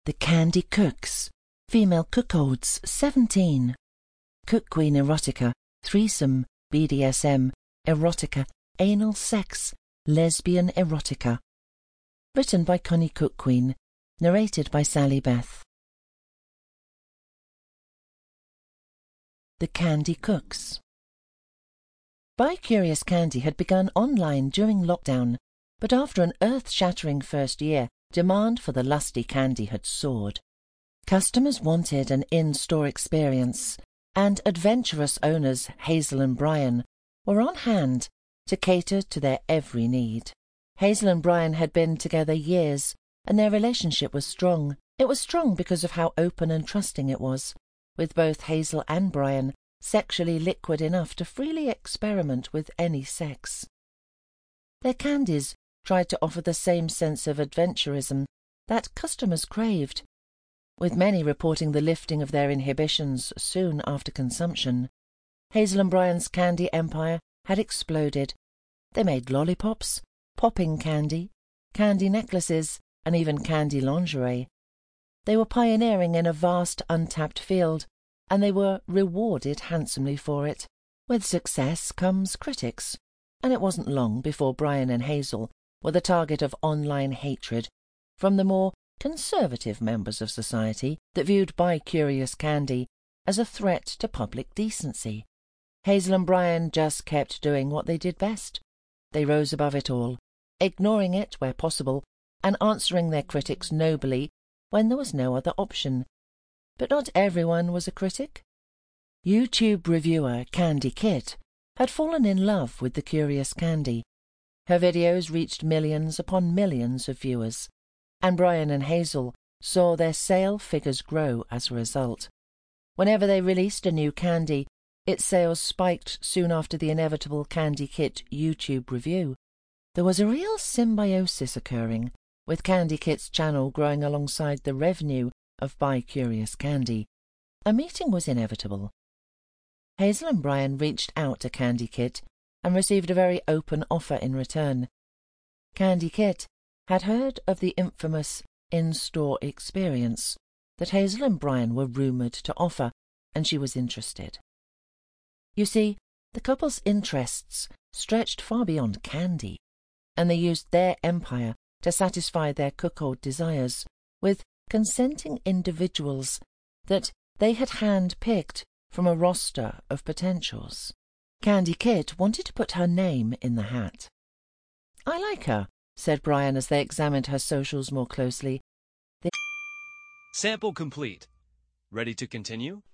The Candy Cooks, female cuckolds 17. Cook Queen erotica, threesome, BDSM, erotica, anal sex, lesbian erotica. Written by Connie Cook Queen, narrated by Sally Beth. The Candy Cooks. Bi-Curious Candy had begun online during lockdown, but after an earth-shattering first year, demand for the lusty candy had soared. Customers wanted an in-store experience, and adventurous owners Hazel and Brian were on hand to cater to their every need. Hazel and Brian had been together years, and their relationship was strong. It was strong because of how open and trusting it was, with both Hazel and Brian sexually liquid enough to freely experiment with any sex. Their candies tried to offer the same sense of adventurism that customers craved, with many reporting the lifting of their inhibitions soon after consumption. Hazel and Brian's candy empire had exploded. They made lollipops, popping candy, candy necklaces, and even candy lingerie. They were pioneering in a vast untapped field, and they were rewarded handsomely for it. With success comes critics, and it wasn't long before Brian and Hazel were the target of online hatred from the more conservative members of society that viewed Bi-Curious Candy as a threat to public decency. Hazel and Brian just kept doing what they did best. They rose above it all, ignoring it where possible and answering their critics nobly when there was no other option. But not everyone was a critic. YouTube reviewer Candy Kit had fallen in love with the Curious Candy. Her videos reached millions upon millions of viewers, and Brian and Hazel saw their sale figures grow as a result. Whenever they released a new candy, its sales spiked soon after the inevitable Candy Kit YouTube review. There was a real symbiosis occurring, with Candy Kit's channel growing alongside the revenue of Bi-Curious Candy. A meeting was inevitable. Hazel and Brian reached out to Candy Kit and received a very open offer in return. Candy Kit had heard of the infamous in-store experience that Hazel and Brian were rumoured to offer, and she was interested. You see, the couple's interests stretched far beyond candy, and they used their empire to satisfy their cuckold desires with consenting individuals that they had hand-picked from a roster of potentials. Candy Kit wanted to put her name in the hat. "I like her," said Brian as they examined her socials more closely. Sample complete. Ready to continue?